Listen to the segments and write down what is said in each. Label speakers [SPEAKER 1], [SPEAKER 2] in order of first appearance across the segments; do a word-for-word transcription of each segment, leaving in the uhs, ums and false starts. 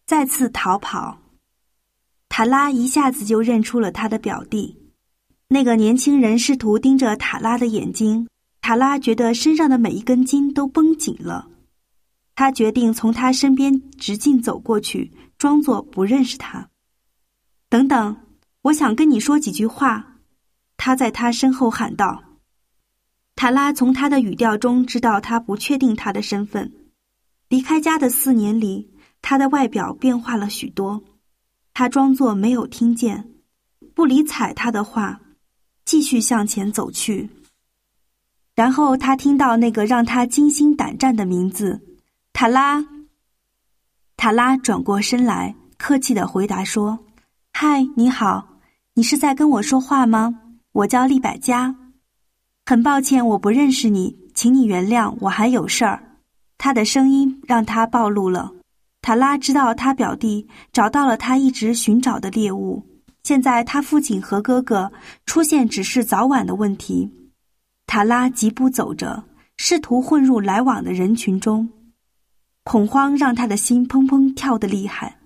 [SPEAKER 1] 再次逃跑。塔拉一下子就认出了他的表弟。那个年轻人试图盯着塔拉的眼睛，塔拉觉得身上的每一根筋都绷紧了。他决定从他身边直径走过去，装作不认识他。等等，我想跟你说几句话，他在他身后喊道。塔拉从他的语调中知道他不确定他的身份。离开家的四年里，他的外表变化了许多。他装作没有听见，不理睬他的话，继续向前走去。然后他听到那个让他惊心胆战的名字，塔拉。塔拉转过身来，客气地回答说：嗨，你好，你是在跟我说话吗？我叫利百加。很抱歉我不认识你，请你原谅，我还有事儿。他的声音让他暴露了。塔拉知道他表弟找到了他一直寻找的猎物，现在他父亲和哥哥出现只是早晚的问题。塔拉疾步走着，试图混入来往的人群中，恐慌让他的心砰砰跳得厉害，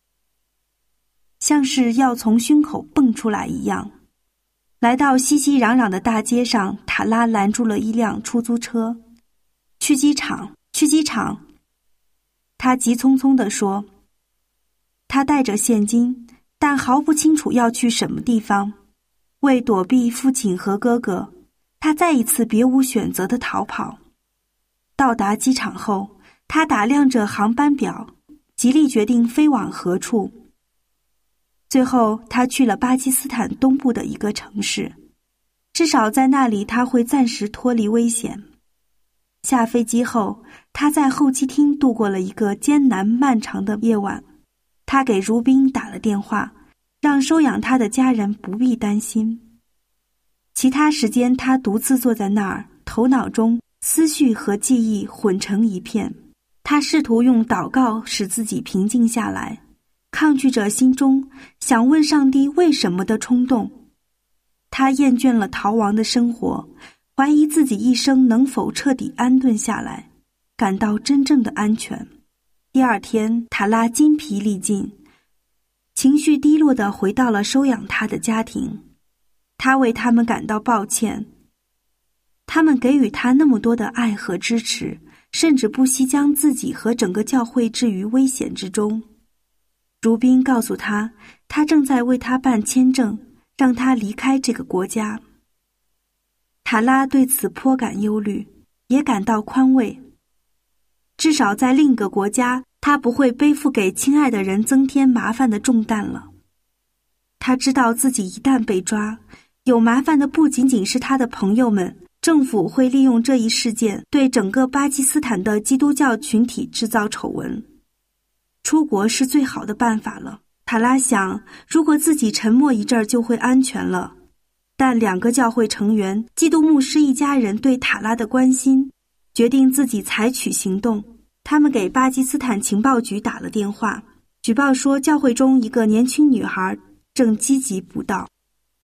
[SPEAKER 1] 像是要从胸口蹦出来一样。来到熙熙攘攘的大街上，塔拉拦住了一辆出租车。去机场，去机场，他急匆匆地说。他带着现金，但毫不清楚要去什么地方。为躲避父亲和哥哥，他再一次别无选择地逃跑。到达机场后，他打量着航班表，极力决定飞往何处。最后他去了巴基斯坦东部的一个城市，至少在那里他会暂时脱离危险。下飞机后，他在候机厅度过了一个艰难漫长的夜晚。他给如宾打了电话，让收养他的家人不必担心。其他时间他独自坐在那儿，头脑中思绪和记忆混成一片。他试图用祷告使自己平静下来，抗拒着心中想问上帝为什么的冲动。他厌倦了逃亡的生活，怀疑自己一生能否彻底安顿下来，感到真正的安全。第二天，塔拉筋疲力尽，情绪低落地回到了收养他的家庭。他为他们感到抱歉，他们给予他那么多的爱和支持，甚至不惜将自己和整个教会置于危险之中。如宾告诉他，他正在为他办签证，让他离开这个国家。塔拉对此颇感忧虑，也感到宽慰。至少在另一个国家，他不会背负给亲爱的人增添麻烦的重担了。他知道自己一旦被抓，有麻烦的不仅仅是他的朋友们，政府会利用这一事件对整个巴基斯坦的基督教群体制造丑闻。出国是最好的办法了。塔拉想，如果自己沉默一阵儿就会安全了。但两个教会成员，基督牧师一家人对塔拉的关心，决定自己采取行动。他们给巴基斯坦情报局打了电话，举报说教会中一个年轻女孩正积极布道。